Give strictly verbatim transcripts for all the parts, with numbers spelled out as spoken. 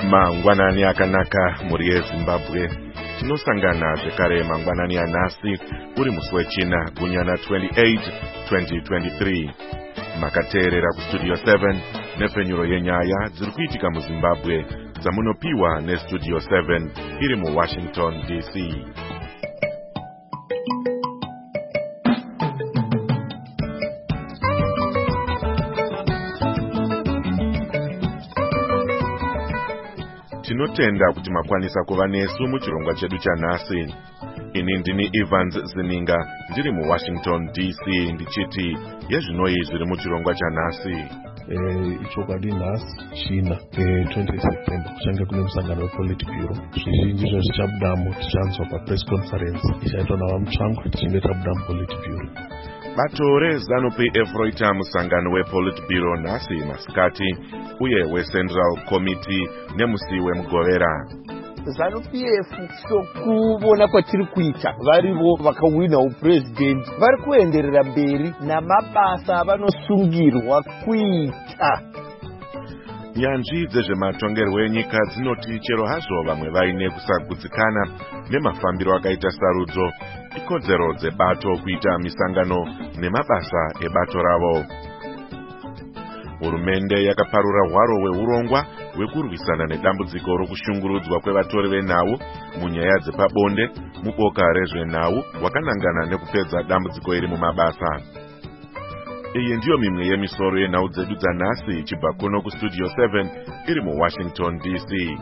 Mangwanani akanaka muri yeZimbabwe. Tinosangana zvekare mangwanani anhasi uri musi wechina gunyana twenty-eight twenty twenty-three. Makateerera kustudio seven nepfenyuro yenyaya dziri kuitika muZimbabwe dzamunopiwa nestudio seven iri muWashington D C. Tinotenda kuti makwanisa kuva nesu muchirongwa chedu chanhasi. Ini ndini Evans Zininga ndiri muWashington D C ndichiti yezvinoi zviri muchirongwa chanhasi. Eh, ichokwadi nhasi china eh, twenty September kuchange kune musangano wePolitburo. Zvizhinji zvezvichabudamo tichanzwa papress conference ichaitwa navamutsvangwa tichinge tabuda muPolitburo. Bato reZANU-P F roita musangano wePolitburo nhasi masikati uye weCentral Committee nemusi wemugovera. ZANU-P F sokuvona kwatiri kuita varivo vakawina upresident vari kuenderera mberi namabasa avanosungirwa kuita. Nyanzvi dzezvematongerwo enyika dzinoti chero hazvo vamwe vaine kusagutsikana nemafambiro akaita sarudzo, ikodzero dzebato kuita misangano nemabasa ebato ravo. Hurumende yakaparura hwaro hweurongwa hwekurwisana nedambudziko rokushungurudzwa kwevatori venhau munyaya dzepabonde muboka rezvenhau hwakanangana nekupedza dambudziko iri mumabasa. Iyi ndiyo mimwe yemisoro yenhau dzedu dzanhasi ichibva kuno kustudio seven iri muWashington D C.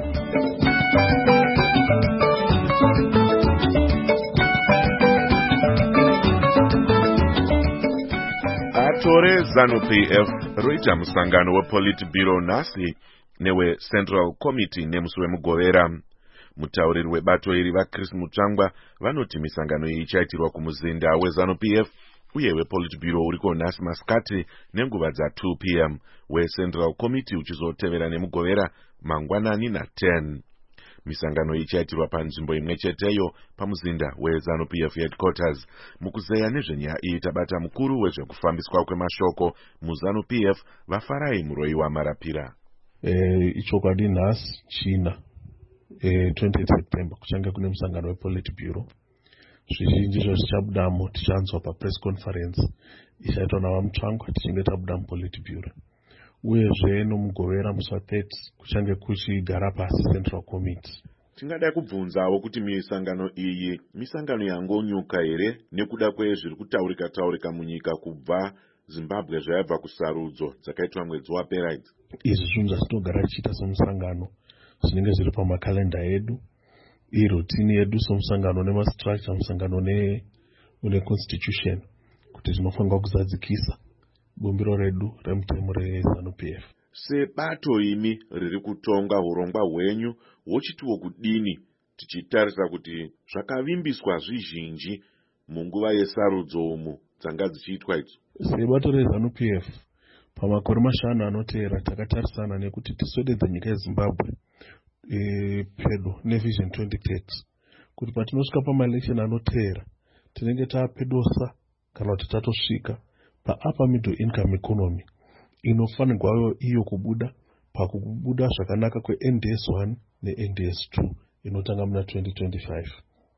Bato reZANU-P F roita musangano wePolitburo nhasi neweCentral Committee nemusi wemugovera. Mutauriri webato iri vaChris Mutsvangwa vanoti misangano iyi ichaitirwa kumuzinda weZANU-P F uye wePolitburo uriko nhasi masikati nenguva dza two p m weCentral Committee uchizotevera nemugovera mangwanani na ten. Misangano ichaitirwa panzvimbo imwe cheteyo pamuzinda weZANU-P F headquarters. Mukuzeya nezvenyaya iyi tabata mukuru wezvekufambiswa kwemashoko muZANU-P F vaFarai Muroyiwa Marapira. Eh, ichokwadi nhasi china eh, twenty September kuchange kune musangano wePolitburo. Zvizhinji zvezvichabudamo tichanzwa papress conference ichaitwa navamutsvangwa tichinge tabuda muPolitburo. Uyezve nomugovera musi wa-thirty kuchange kuchigara pasi Central Committee. Tingada kubvunzawo kuti misangano iyi misangano yangonyuka here nekuda kwezviri kutaurika taurika munyika kubva Zimbabwe zvayabva kusarudzo dzakaitwa mwedzi wapera idzi. Izvi zvinhu zvatinogara tichiita somusangano zvinenge zviri pamakalenda edu, irutini yedu somusangano nemastructure musangano neconstitution kuti zvinofanirwa kuzadzikisa bumbiro redu remutemo reZANU-P F. Sebato imi riri kutonga hurongwa hwenyu hwochitiwo kudini tichitarisa kuti zvakavimbiswa zvizhinji munguva yesarudzo umu dzanga dzichiitwa idzo? Sebato reZANU-P F pamakore mashanu anoteera takatarisana nekuti tiswededze nyika yeZimbabwe e, pedo nevision twenty thirty kuti patinosvika pamaelection anoteera tinenge tapedosa kana kuti tatosvika paupper middle income economy inofanirwa iyo kubuda pakubuda zvakanaka kweN D S one neN D S two inotanga muna twenty twenty-five.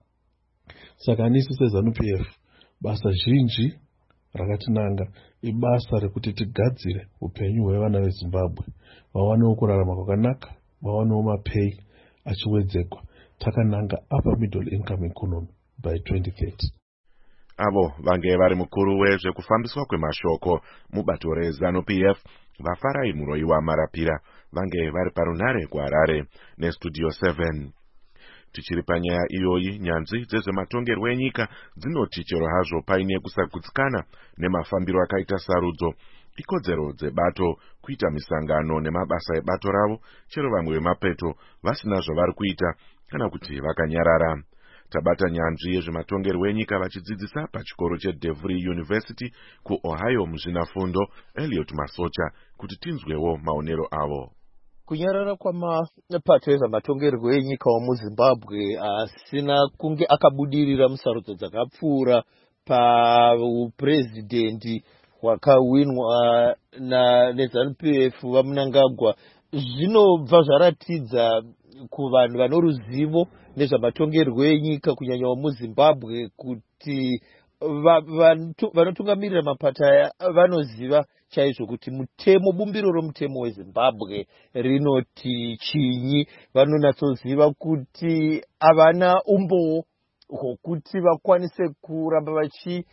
Saka nisi seZANU-P F basa zhinji rakatinanga ibasa rekuti tigadzire upenyu hwevana veZimbabwe vawanewo kurarama kwakanaka, vawanewo mapei achiwedzekwa. Takananga upper middle income economy by twenty thirty. Avo vange vari mukuru wezvekufambiswa kwemashoko mubato reZANU-P F vaFarai Muroyiwa Marapira vange vari parunhare kuHarare nestudio seven. Tichiri panyaya iyoyi, nyanzvi dzezvematongerwo enyika dzinoti chero hazvo paine kusagutsikana nemafambiro akaita sarudzo, ikodzero dzebato kuita misangano nemabasa ebato ravo chero vamwe vemapeto vasina zvavari kuita kana kuti vakanyarara. Tabata nyanzvi yezvematongerwo enyika vachidzidzisa pachikoro cheDevry University kuOhio muzvinafundo Elliot Masocha kuti tinzwewo maonero avo. Kunyarara kwamapato ezvematongerwo enyika muZimbabwe asina kunge akabudirira musarudzo dzakapfuura pauprezidendi wakawinwa na neZANU P F vaMnangagwa zvinobva zvaratidza kuvanhu vano ruzivo nezvamatongerwo enyika kunyanya muZimbabwe kuti vanotungamirira mapata aya vanoziva chaizvo kuti mutemo bumbiro romutemo weZimbabwe rinoti chinyi. Vanonatsoziva kuti havana umbowo hwokuti vakwanise kuramba vachi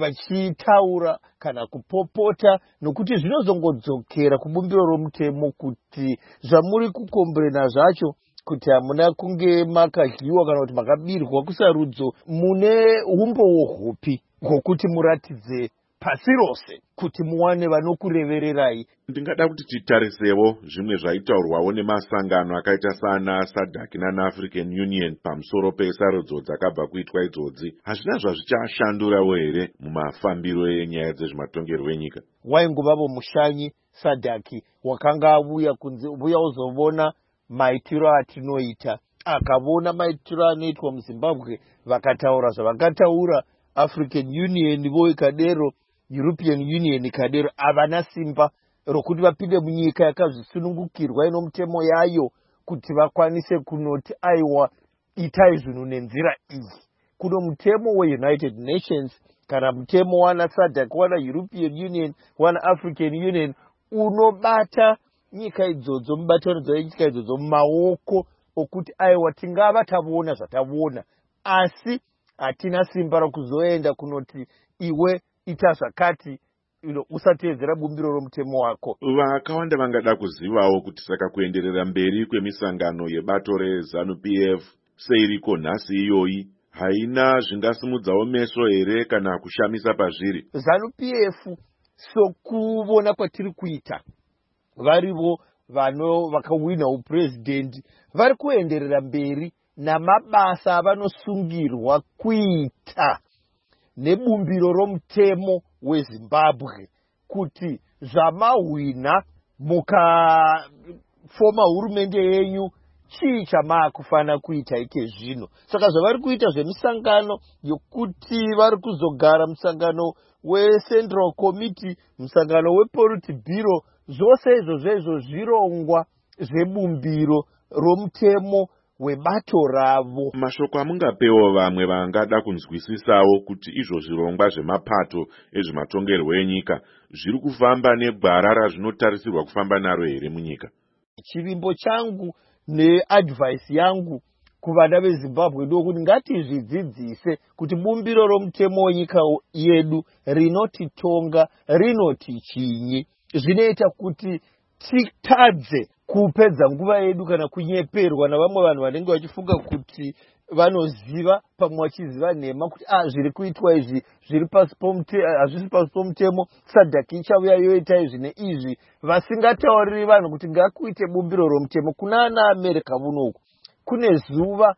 vachitaura kana kupopota, nokuti zvinozongodzokera kubumbiro romutemo kuti zvamuri kukombrena zvacho kuti hamuna kunge makadyiwa kana kuti makabirwa kusarudzo, mune umbowo hupi hwokuti muratidze pasi rose kuti muwane vanokurevererai. Ndingada kuti titarisewo zvimwe zvaitaurwawo nemasangano akaita sana SADC nana African Union pamusoro pesarudzo dzakabva kuitwa idzodzi. Hazvina zvazvichashandurawo here mumafambiro enyaya dzezvematongerwo enyika? Wainguvavo mushanyi SADC wakanga avuya kunze uvuya uzovona maitiro atinoita, akavona maitiro anoitwa muZimbabwe vakataura zvavakataura. African Union vo ikadero, European Union ikadero, havana simba rokuti vapinde munyika yakazvisunungukirwa ino mutemo yayo kuti vakwanise kunoti aiwa itai zvinhu nenzira iyi. Kuno mutemo weUnited Nations kana mutemo wana SADC wana European Union wana African Union unobata nyika idzodzo, mubatanidzo yenyika idzodzo mumaoko okuti aiwa tingava tavona zvatavona, asi hatina simba rokuzoenda kunoti iwe ita zvakati usateedzera bumbiro romutemo wako. Vakawanda vangada kuzivawo kuti saka kuenderera mberi kwemisangano yebato reZANU P F seiriko nhasi iyoyi haina zvingasimudzawo meso here kana kushamisa pazviri? ZANU P F sokuvona kwatiri kuita, varivo vano vakawina upresident vari kuenderera mberi namabasa avanosungirwa kuita nebumbiro romutemo weZimbabwe, kuti zvamahwina mukafoma hurumende yenyu chii chamakufana kuita ike zvino. Saka zvavari kuita zvemisangano yokuti vari kuzogara musangano weCentral Committee, musangano wePolitburo, zvose izvozvo izvo zvirongwa zvebumbiro romutemo webato ravo. Mashoko amungapewo vamwe vangada kunzwisisawo kuti izvo zvirongwa zvemapato ezvematongerwo enyika zviri kufamba negwara razvinotarisirwa kufamba naro here munyika? Chivimbo changu neadvice yangu kuvana veZimbabwe ndokuti ngatizvidzidzise kuti bumbiro romutemo wenyika yedu rinotitonga rinoti chinyi. Zvinoita kuti titadze kupedza nguva yedu kana kunyeperwa navamwe vanhu vanenge vachifunga kuti vanoziva pamwe vachiziva nhema kuti ah zviri kuitwa izvi zviri pasi pomutemo, hazvisi pasi pomutemo, SADC ichauya yoita izvi neizvi, vasingatauriri vanhu kuti ngakuite bumbiro romutemo. Kuna ana America vunoku kune zuva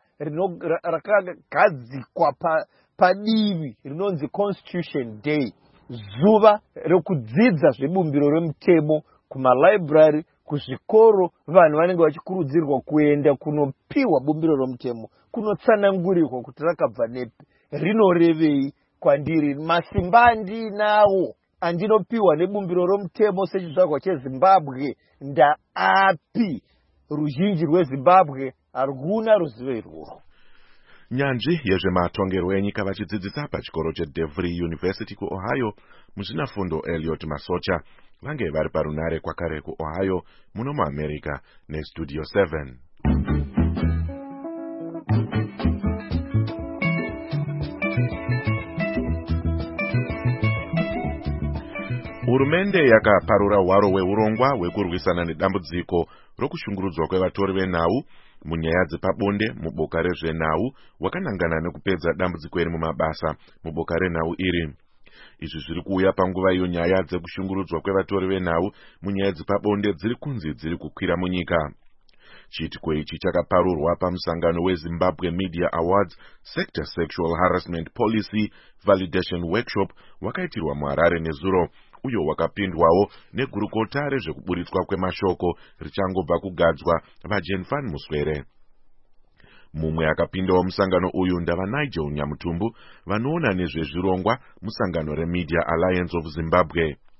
rakagadzikwa pa, padivi rinonzi Constitution Day, zuva rekudzidza zvebumbiro romutemo kumalibrary, kuzvikoro. Vanhu vanenge vachikurudzirwa kuenda kunopiwa bumbiro romutemo, kunotsanangurirwa kuti rakabva nepi, rinorevei kwandiri, masimba andinawo andinopiwa nebumbiro romutemo sechizvarwa cheZimbabwe ndaapi? Ruzhinji rweZimbabwe haruna ruzivo irworwo. Nyanzvi yezvematongerwo enyika vachidzidzisa pachikoro cheDevry University kuOhio muzvinafundo Elliot Masocha vange vari parunare kwakare kuOhio muno muAmerica neStudio seven. Hurumende yakaparura hwaro hweurongwa hwekurwisana nedambudziko rokushungurudzwa kwevatori venhau munyaya dzepabonde muboka rezvenhau hwakanangana nekupedza dambudziko iri mumabasa muboka renhau iri. Izvi zviri kuuya panguva iyo nyaya dzekushungurudzwa kwevatori venhau munyaya dzepabonde dziri kunzi dziri kukwira munyika. Chiitiko ichi chakaparurwa pamusangano weZimbabwe Media Awards Sector Sexual Harassment Policy Validation Workshop wakaitirwa muHarare nezuro, uyo wakapindwawo negurukota rezvekuburitswa kwemashoko richangobva kugadzwa vaJane Van Muswere. Mumwe akapindawo musangano uyu ndava Nigel Nyamutumbu vanoona nezvezvirongwa musangano reMedia Alliance of Zimbabwe.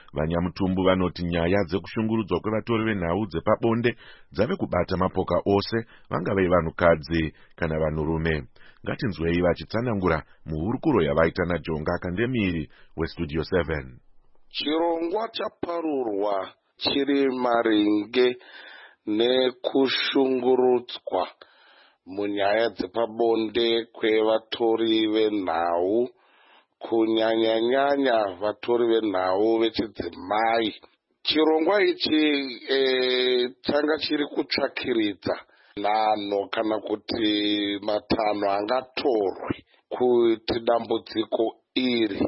Vanyamutumbu vanoti nyaya dzekushungurudzwa kwevatori venhau dzepabonde dzave kubata mapoka ose, vangave vanhukadzi kana vanhurume. Ngatinzwei vachitsanangura muhurukuro yavaita naJonga Kandemiri weStudio seven. Chirongwa chaparurwa chiri maringe nekushungurudzwa munyaya dzepabonde kwevatori venhau, kunyanya-nyanya vatori venhau vechidzimai. Chirongwa ichi e, changa chiri kutsvakiridza nhano kana kuti matanho angatorwe kuti dambudziko iri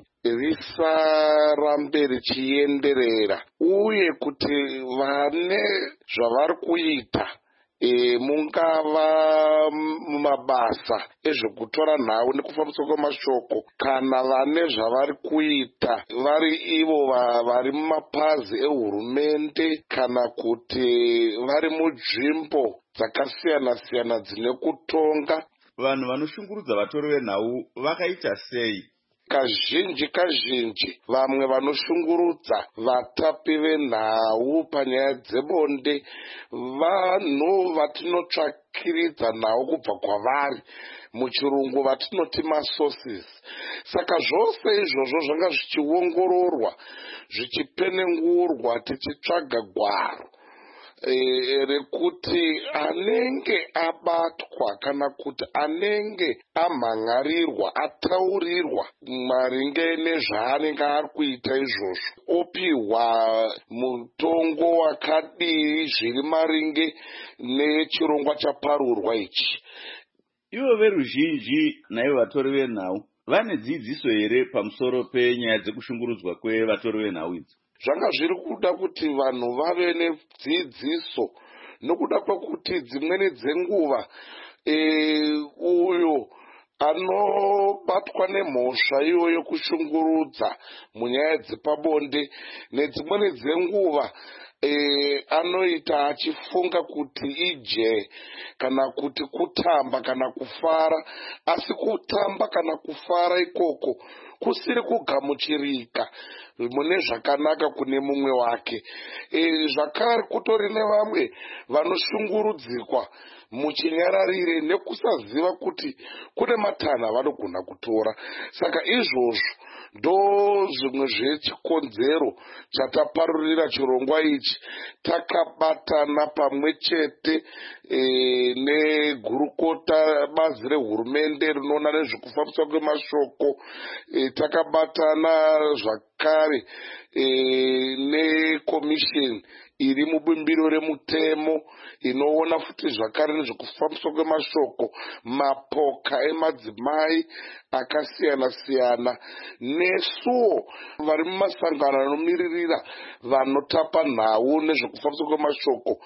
risarambe richienderera, uye kuti vane zvavari kuita e, mungava mumabasa ezvekutora nhau nekufambiswa kwemashoko, kana vane zvavari kuita vari ivo vari mumapazi ehurumende, kana kuti vari munzvimbo dzakasiyana-siyana dzine kutonga. Vanhu vanoshungurudza vatori venhau vakaita sei? Kazhinji kazhinji vamwe vanoshungurudza vatapi venhau panyaya dzebonde vanhu vatinotsvakiridza nhau kubva kwavari, muchirungu vatinoti masources. Saka zvose izvozvo zvanga zvichiongororwa, zvichipenengurwa, tichitsvaga gwaro E, rekuti anenge abatwa kana kuti anenge amhangarirwa, ataurirwa maringe nezvaanenge ari kuita izvozvo, opihwa mutongo wakadii zviri maringe nechirongwa chaparurwa ichi. Ivo veruzhinji naivo vatori venhau vane dzidziso here pamusoro penyaya dzekushungurudzwa kwevatori venhau idzi? Zvanga zviri kuda kuti vanhu vave nedzidziso, nokuda kwekuti dzimweni dzenguva e, uyo anobatwa nemhosva iyoyo yokushungurudza munyaya dzepabonde nedzimweni dzenguva E, anoita achifunga kuti ije kana kuti kutamba kana kufara, asi kutamba kana kufara ikoko kusiri kugamuchirika mune zvakanaka kune mumwe wake. E, zvakare kutori nevamwe vanoshungurudzikwa muchinyararire nekusaziva kuti kune matanha vanogona kutora. Saka izvozvo ndo zvimwe zvechikonzero chataparurira chirongwa ichi, takabatana pamwe chete e, negurukota bazi rehurumende rinoona nezvekufambiswa kwemashoko, e, takabatana zvakare e, nekomisheni iri mubumbiro remutemo inoona futi zvakare nezvekufambiswa kwemashoko, mapoka emadzimai akasiyana-siyana, nesuwo vari mumasangano anomiririra vanotapa nhau nezvekufambiswa kwemashoko,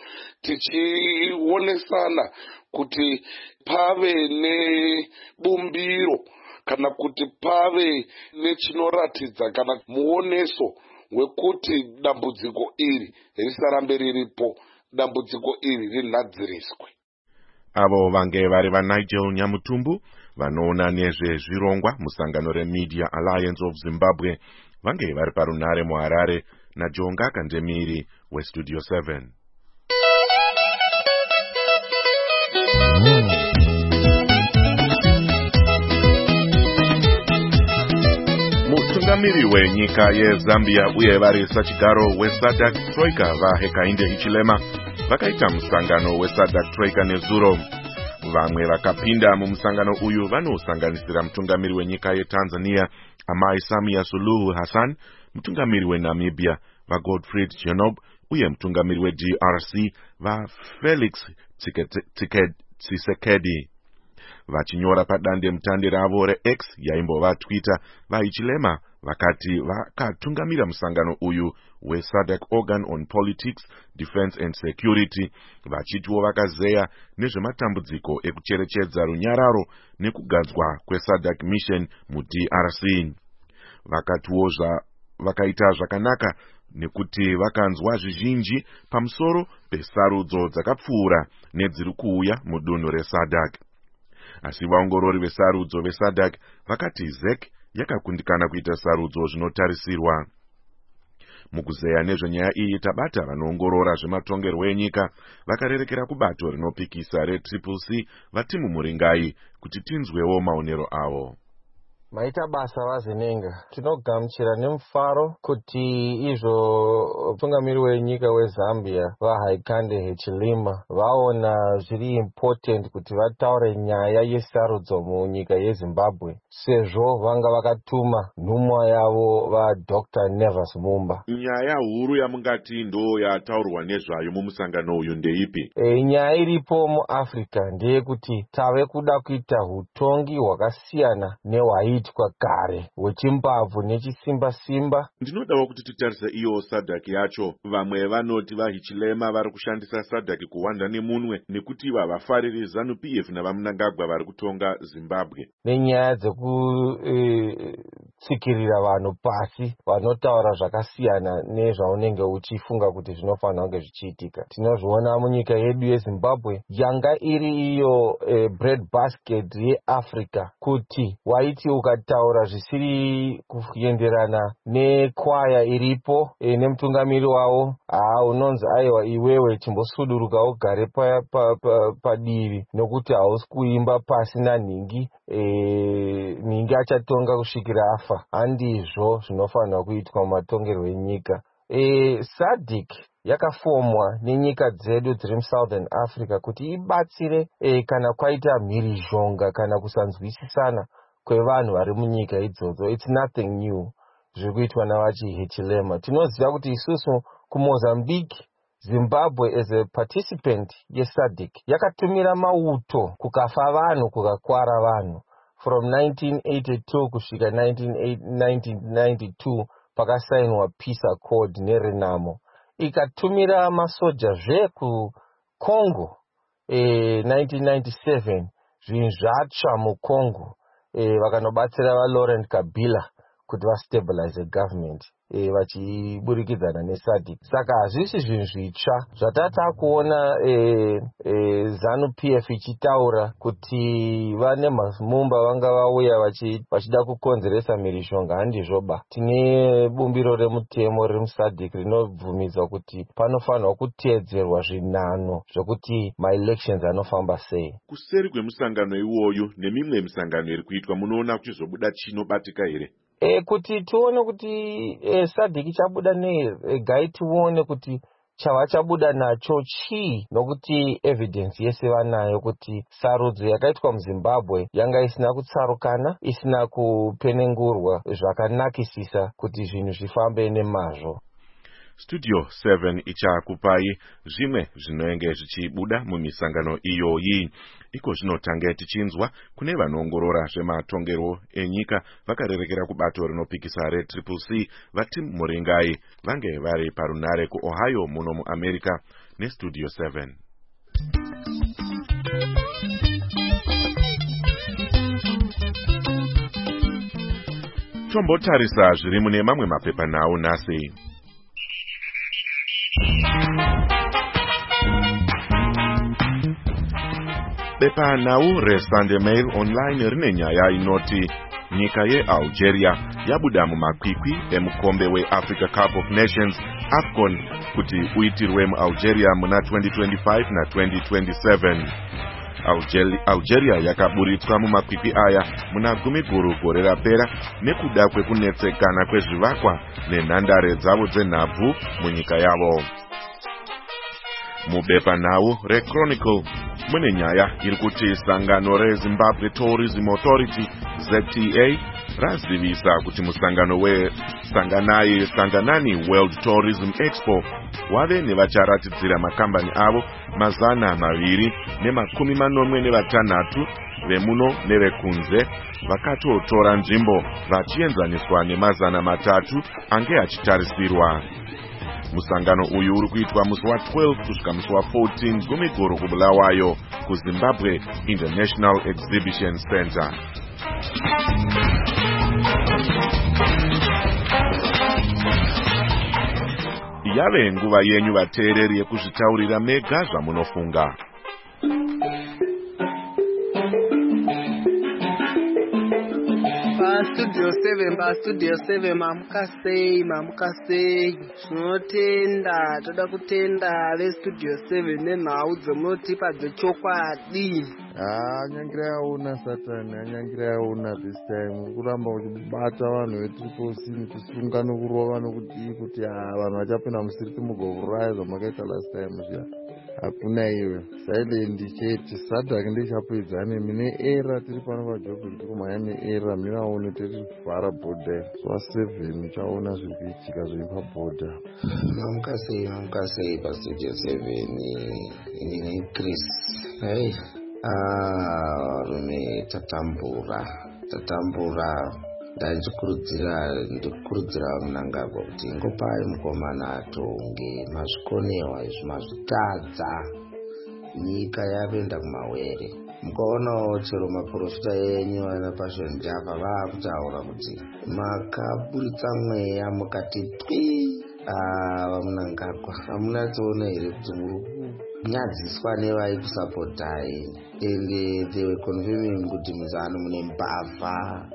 tichionesana kuti pave nebumbiro kana kuti pave nechinoratidza kana muoneso wekuti dambudziko iri risarambe riripo, dambudziko iri rinhadziriswe. Avo vange vari vaNigel Nyamutumbu vanoona nezvezvirongwa musangano reMedia Alliance of Zimbabwe, vange vari parunhare muHarare naJonga Kandemiri weStudio seven. Mutungamiri wenyika yeZambia uye vari sachigaro weSADC Troika vaHakainde Hichilema vakaita musangano weSADC Troika nezuro. Vamwe vakapinda mumusangano uyu vanosanganisira mutungamiri wenyika yeTanzania Amai Samia Suluhu Hassan, mutungamiri weNamibia vaGottfried Genob uye mutungamiri weD R C vaFelix Tshisekedi. Vachinyora padande mutande ravo reX yaimbova Twitter, vaHichilema vakati vakatungamira musangano uyu weSADC Organ on Politics, Defense and Security, vachitiwo vakazeya nezvematambudziko ekucherechedza runyararo nekugadzwa kweSADC Mission muD R C. Vakatiwo vakaita zvakanaka nekuti vakanzwa zvizhinji pamusoro pesarudzo dzakapfuura nedziri kuuya mudunhu reSADC. Asi vaongorori vesarudzo veSADC vakati Z E C yakakundikana kuita sarudzo zvinotarisirwa. Mukuzeya nezvenyaya iyi tabata vanoongorora zvematongerwo enyika vakarerekera kubato rinopikisa retriple C Vatimu Muringai kuti tinzwewo maonero avo. Maita basa vazenenga tinogamuchira nemufaro kuti izvo mutungamiri wenyika weZambia vaHaikande Hichilema vaona zviri important kuti vataure nyaya yesarudzo munyika yeZimbabwe sezvo vanga vakatuma nhumwa yavo vaDr Nevers Mumba. Nyaya huru yamungati ndo yataurwa nezvayo mumusangano uyu ndeipi? E, nyaya iripo muAfrica ndeyekuti tave kuda kuita hutongi hwakasiyana nehwaitwa kwa kare wechimbabvu nechisimba simba. Ndinodawo kuti titarise iyo SADC yacho. Vamwe vanoti vaHichilema vari kushandisa SADC kuwanda nemunwe nekuti vavafariri ZANU P F navaMnangagwa vari kutonga Zimbabwe. Nenyaya dzekutsikirira e, vanhu pasi vanotaura zvakasiyana nezvaunenge uchifunga kuti zvinofanira kunge zvichiitika. Tinozviona munyika yedu yeZimbabwe yanga iri iyo e, bread basket yeAfrica kuti waiti ukataura zvisiri kuenderana nekwaya iripo e, nemutungamiri wavo ah unonzi aiwa iwewe chimbosuduruka ugare padivi pa, pa, pa nokuti hausi kuimba pasi nanhingi e, nhingi achatonga kusvikira afa. Handizvo zvinofanira kuitwa mumatongerwo enyika. E, SADC yakafomwa nenyika dzedu dziri muSouthern Africa kuti ibatsire e, kana kwaita mhirizhonga kana kusanzwisisana kwevanhu vari munyika idzodzo. It's nothing new zviri kuitwa navachiHichilema. Tinoziva kuti isusu kuMozambique Zimbabwe as a participant yeSADC yakatumira mauto kukafa vanhu kukakwara vanhu from nineteen eighty-two kusvika nineteen ninety-two pakasainwa peace accord neRenamo. Ikatumira masoja zve kuCongo eh, nineteen ninety-seven zvinhu zvatsva muCongo eh, vakanobatsira vaLaurent Kabila kuti vastabilize government e, vachiburikidzana neSADC. Saka hazvisi zvinhu zvitsva zvatata kuona e, e, ZANU P F ichitaura kuti vane Mumba vanga vauya vachida kukonzeresa mhirizhonga. Handizvoba. Tine bumbiro remutemo riri muSADC rinobvumidzwa kuti panofanirwa kuteedzerwa zvinano zvokuti ma-elections anofamba sei. Kuseri kwemusangano iwoyu nemimwe misangano iri kuitwa munoona kuchizobuda chinobatika here? E, kuti tione kuti e, SADC chabuda nei e, gai tione kuti chava chabuda nacho chii, nokuti evidence yese vanayo kuti sarudzo yakaitwa muZimbabwe yanga isina kutsarukana, isina kupenengurwa zvakanakisisa kuti zvinhu zvifambe nemazvo. Studio seven ichakupai zvimwe zvinenge zvichibuda mumisangano iyoyi. Iko zvinotange tichinzwa kune vanoongorora zvematongerwo enyika vakarerekera kubato rinopikisa retriple C Vatimu Muringai vange vari parunare kuOhio muno muAmerica neStudio seven. Tombotarisa zviri mune mamwe mapepanhau nhasi. Bepanhau reSunday Mail Online rine nyaya inoti nyika yeAlgeria yabuda mumakwikwi emukombe weAfrica Cup of Nations AFCON kuti uitirwe muAlgeria muna twenty twenty-five na twenty twenty-seven. Algeria yakaburitswa mumakwikwi aya muna gumi guru gore rapera nekuda kwekunetsekana kwezvivakwa nenhandare dzavo dzenhabvu munyika yavo. Mubepanhau reChronicle mune nyaya iri kuti sangano reZimbabwe Tourism Authority Z T A razivisa kuti musangano weSanganai Sanganani World Tourism Expo wave nevacharatidzira makambani avo mazana maviri nemakumi manomwe nevatanhatu vemuno nevekunze vakatotora nzvimbo vachienzaniswa nemazana matatu ange achitarisirwa. Musangano uyu uri kuitwa musi wa twelve kusvika musi wa fourteen gumigoro kuBulawayo kuZimbabwe International Exhibition Center. Yave nguva yenyu vateereri yekuzvitaurira mega zvamunofunga. Studio seven ba Studio seven mamukasei mamukasei tinotenda toda kutenda ve Studio seven nenhau dzomunotipa dzechokwadi. Ah, anyangira yaona Satani, anyangira yaona this time. Kuramba uchibata vanhu vetriple C muchisunga nokurova nokuti kuti vanhu vachapinda musiriti mugouraya zvamakaita last time zviya. Hakuna iwe silent chete. Sadhaki ndichapedzane mine era tiri pano pajobu tiri kumhanya neera mine vaone tiri kuvhara bhodha swa seven chaona zviri kuitika zviri pabhodha. Mamukasei mamukasei pastudio seven ini Chris. Hey. Ah, rume tatambura tatambura ndachikurudzira ndikurudzira munangagwa kuti ngopai mukomana atonge mazvikonewa izvi mazvitadza nyika yapenda kumawere. Mukaonawo chero maprofita enyu ana Passion Java vaakutaura kuti makaburitsa mweya mukati twi. Ah, vamunangagwa hamuna toona here kuti muri nyadziswa nevai kusapotai ende they were confirming kuti muzano mune mbavha.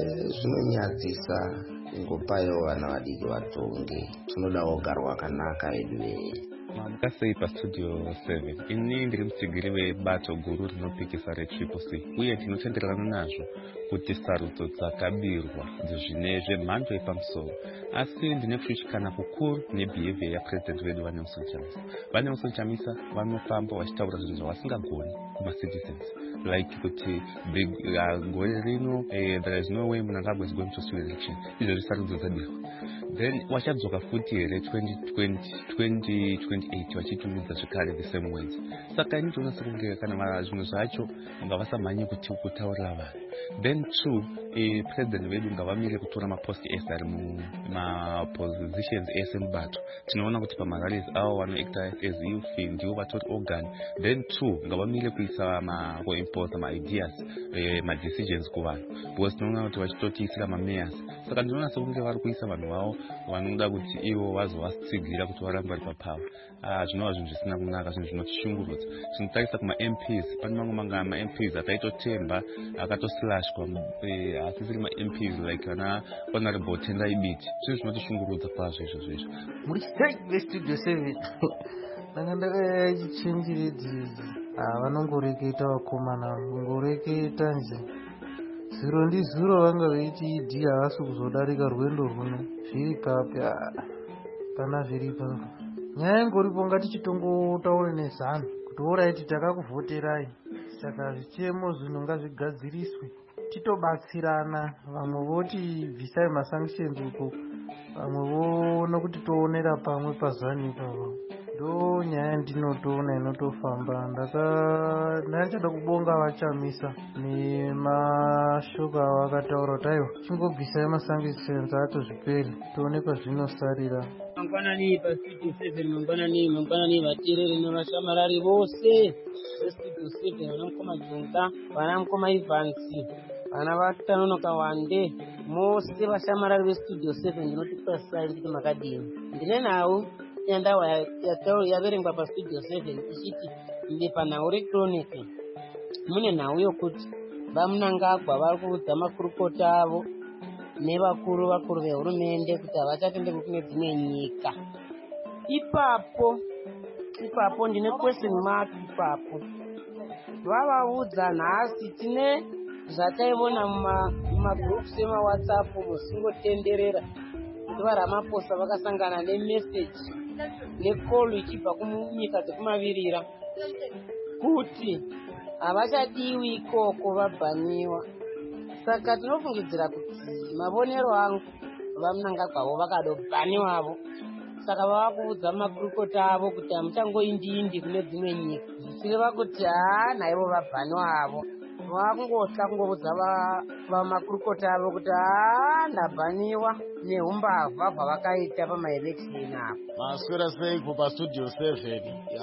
Zvinonyadzisa. Ingopaiwo vana vadiki vatonge tinodawo garo wakanaka vedu veye. Mamukasei pastudio seven ini ndiri mutsigiri webato guru rinopikisa retriple C uye tinotenderana nazvo kuti sarudzo dzakabirwa dzezvine zvemhando yepamusoro, asi ndine kushishikana kukuru nebehavior yapresident wedu vaNelson Chamisa. vaNelson Chamisa vanofamba vachitaura zvinhu zvavasingagoni kumacitizens, like kuti gore rino uh, there is no way Mnangagwa is going to swing election. Izvo zvisarudzo dzabirwa. Then wachadzoka futi here twenty twenty twenty twenty-eight vachitumidza zvekare the same words. Saka ini ndinoona sekunge kana zvinhu zvacho ngavasamhanye kuti kutaurira vanhu. Then two, eh, president vedu ngavamire kutora maposti ese ari mumapositions ese mubato. Tinoona kuti pamarallies avo vanoacta as youth ndivo vatori organ. Then two, ngavamire kuisa kuimpose maideas eh, madecisions kuvanhu, because tinoona kuti vachitotiisira mamayors. Saka ndinoona sekunge vari kuisa vanhu vavo vanoda kuti ivo vazovatsigira kuti varambe vari papower. Ah, zvinova zvinhu zvisina kunaka, zvinhu zvinotishungurudza. Tinotarisa kuma-M Ps, pane mamwe manga ma-M Ps akaitotemba akatoslashwa asisiri ma-M Ps like ana honorable Tendai Biti. Zvinhu zvinotishungurudza kwazvo izvo zvezvo. Muri sei vestudio seven ndanga ndakaya chichenjeredzi vanongoreketa vakomana vangoreketa nje ziro ndi ziro vanga veiti idi havasi kuzodarika rwendo runo zviri papi pana zviri papa. Nyaya ingoripo ngatichitongotaure nezano kuti oraiti takakuvhoterai, saka zvichemo zvino ngazvigadziriswe titobatsirana. Vamwe voti bvisai masanctions uko, vamwe voona kuti toonera pamwe pazani ipapo. Ndo nyaya ndinotoona inotofamba. Ndaka ndachada kubonga vaChamisa nemashoko avo akataura kuti aiwa chingobvisai masanctions acho zviperi tione kwazvinosarira. Mangwanani pastudio seven mangwanani mangwanani vateereri nevashamarari vose vestudio seven, vanamukoma Dzunga, vanamukoma Ivansi, vana vatanonoka wande mose vashamarari vestudio seven, ndinotipasai nditi makadini. Ndine nhau yandawa yaverengwa pastudio seven ichiti ndi panhau rechronicle mune nhau yokuti vaMnangagwa vari kuudza makurukota avo nevakuru vakuru vehurumende kuti havachatendeki kune dzimwe nyika. Ipapo ipapo ndine question mark. Ipapo vavaudza nhasi tine zvataiona mumagroups emawhatsapp musingotenderera kuti vaRamaphosa vakasangana nemessage necall ichibva kunyika dzekumavirira kuti havachadiwi ikoko vabhaniwa. Saka tinofungidzira kuti mavonero angu vaMnangagwavo vakadobhaniwavo, saka vava kuudza makurukota avo kuti hamuchangoindindi kune dzimwe nyika, zvichireva kuti haa naivo vabhaniwavo. Vakungotya kungoudza vamakurukota avo kuti haa ndabhaniwa neumbavha hwavakaita pamaelection apo. Maswera seiko pastudio seven.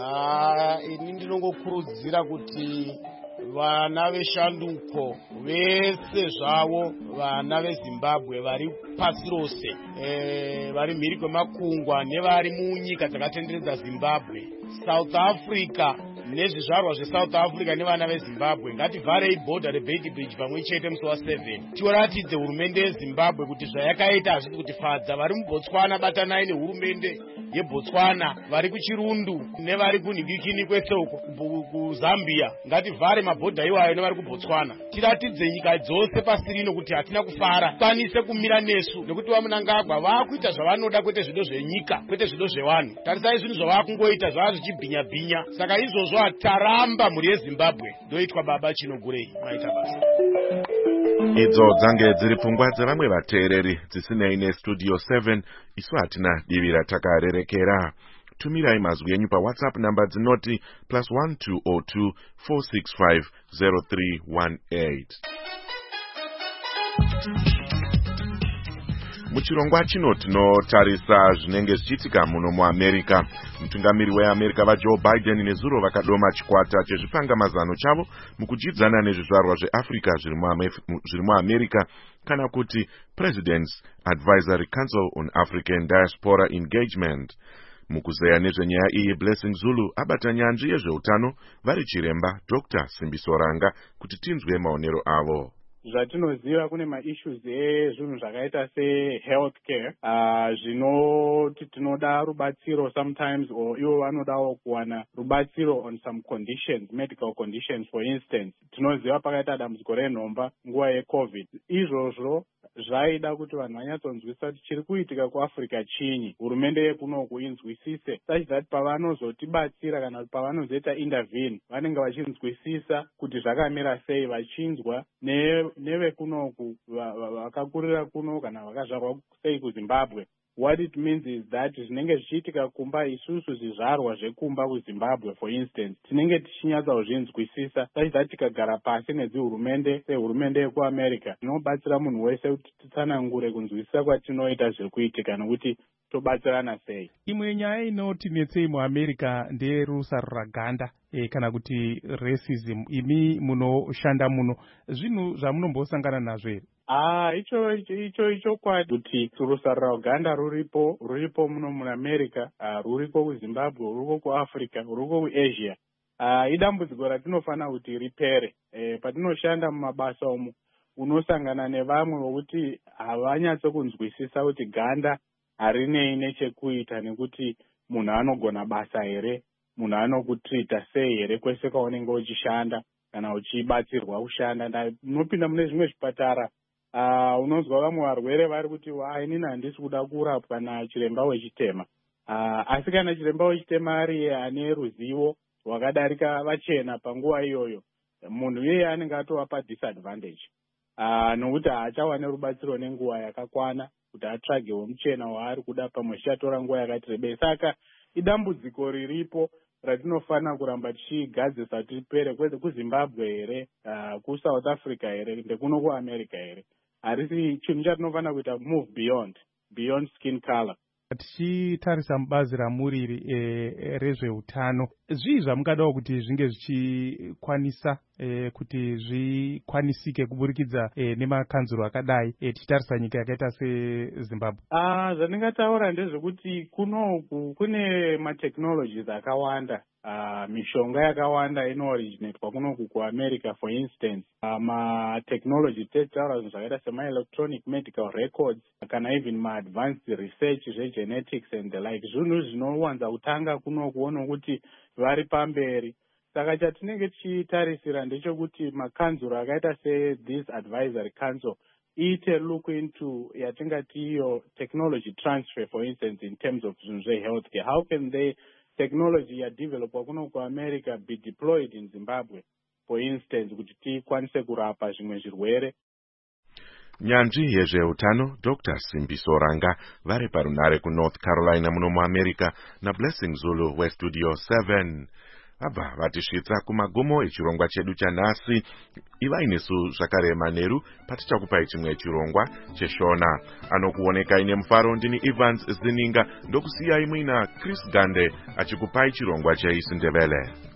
Ini ndinongokurudzira kuti vana veshanduko vese zvavo, vana veZimbabwe vari pasi rose, e, vari mhiri kwemakungwa nevari munyika dzakatenderedza Zimbabwe, South Africa nezvizvarwa zveSouth Africa nevana veZimbabwe ngativharei bhodha reBeit Bridge pamwe chete musi waseven. Tiratidze hurumende yeZimbabwe kuti zvayakaita hazvisi kutifadza. Vari muBotswana batanai nehurumende yeBotswana, vari kuChirundu nevari kunhingikini kwese uko kuZambia. Ngativhare mabhodha iwayo nevari kuBotswana. Tiratidze nyika dzose pasi rino kuti hatina kufara. Kwanise kumira nesu nekuti vaMnangagwa vakuita zvavanoda, kwete zvido zvenyika, kwete zvido zvevanhu. Tarisai zvinhu zvavakungoita zvava zvichibhinya bhinya. Saka izvozvo hataramba mhuri yeZimbabwe ndoitwa baba Chinogurei maita basa. Idzo dzange dziri pfungwa dzevamwe vateereri dzisinei nestudio seven. Isu hatina divi ratakarerekera. Tumirai mazwi enyu paWhatsApp namba dzinoti plus one two zero two four six five zero three one eight. Muchirongwa chino tinotarisa zvinenge zvichiitika muno muAmerica. Mutungamiri weAmerica vaJoe Biden nezuro vakadoma chikwata chezvipangamazano chavo mukujidzana nezvizvarwa zveAfrica zviri muAmerica, kana kuti President's Advisory Council on African Diaspora Engagement. Mukuzeya nezvenyaya iyi, Blessing Zulu abata nyanzvi yezveutano vari chiremba Doctor Simbiso Ranga kuti tinzwe maonero avo. Zvatinoziva kune maissues ezvinhu zvakaita sehealthcare uh, zvinoti tinoda rubatsiro sometimes, or ivo vanodawo kuwana rubatsiro on some conditions, medical conditions. For instance, tinoziva pakaita dambudziko renhomba nguva yeCovid. Izvozvo zvaida kuti vanhu vanyatsonzwisisa kuti chiri kuitika kuAfrica chinyi, hurumende yekunoku inzwisise, such that pavanozotibatsira kana pavanozoita intervene vanenge vachinzwisisa kuti zvakamira sei, vachinzwa ne nevekunoku vakakurira kuno kana vakazvarwa sei kuZimbabwe. What it means is that zvinenge zvichiitika kumba, isusu zvizvarwa zvekumba kuZimbabwe for instance, tinenge tichinyatsa kuzvinzwisisa, such that tikagara pasi nedzihurumende sehurumende yekuAmerica tinobatsira munhu wese kuti titsanangure kunzwisisa kwatinoita zviri kuitika nokuti tobatsirana sei. Imwe nyaya inotinetsei muAmerica nderusaru raganda e, kana kuti racism. Imi munoshanda muno, zvinhu zvamunombosangana nazvo here? Ah, icho icho icho kwadi kuti rusaru raganda ruripo ruripo muno muAmerica, uh, ruriko kuZimbabwe, ruriko kuAfrica, ruriko kuAsia. Uh, idambudziko ratinofana kuti ripere. E, patinoshanda mumabasa umu unosangana nevamwe vokuti havanyatso kunzwisisa kuti ganda harinei nechekuita nekuti munhu anogona basa here, munhu anokutrita sei here kwese kwaunenge uchishanda kana uchibatsirwa kushanda. Unopinda mune zvimwe zvipatara, uh, unonzwa vamwe varwere vari kuti inini handisi kuda kurapwa nachiremba wechitema. Uh, asi kana chiremba wechitema ari ane ruzivo rwakadarika vachena panguva iyoyo, munhu iyeye anenge atovapa disadvantage. Uh, nokuti haachawane rubatsiro nenguva yakakwana kuti atsvagewo muchena waari kuda, pamwe zvichatora nguva yakati rebei. Saka idambudziko riripo ratinofana kuramba tichigadzisa kuti ripere, kwete kuZimbabwe here, uh, kuSouth Africa here, ndekuno kuAmerica here. Harisi chinhu chatinofana kuita move beyond beyond skin color. Tichitarisa mubazi ramuriri e, rezveutano, zvii zvamungadawo kuti zvinge zvichikwanisa e, kuti zvikwanisike kuburikidza e, nemakanzuro akadai e, tichitarisa nyika yakaita seZimbabwe? Ah, zvandingataura ndezvekuti kunoku kune matechnologies akawanda. Uh, mishonga yakawanda inooriginatwa kunoku kuAmerica. For instance, uh, matechnology tetaura zvinhu zvakaita sema-electronic medical records kana even ma-advanced research zvegenetics and the like, zvinhu zvinowanza kutanga kunokuona kuti vari pamberi. Saka chatinenge tichitarisira ndechekuti makanzuro akaita se-this advisory council iite look into yatingati iyo technology transfer, for instance, in terms of zvinhu zvehealthcare. How can they technology ya developwa kuno kuAmerica be deployed in Zimbabwe, for instance, kuti tikwanise kurapa zvimwe zvirwere. Nyanzvi yezveutano Doctor Simbiso Ranga vari parunare kuNorth Carolina muno muAmerica naBlessing Zulu weStudio seven. Abva vatisvitsa kumagumo echirongwa chedu chanhasi. Ivai nesu zvakare Maneru patichakupai chimwe chirongwa cheshona. Anokuonekai nemufaro ndini Evans Zininga, ndokusiyai muina Chris Gande achikupai chirongwa cheIsindebele.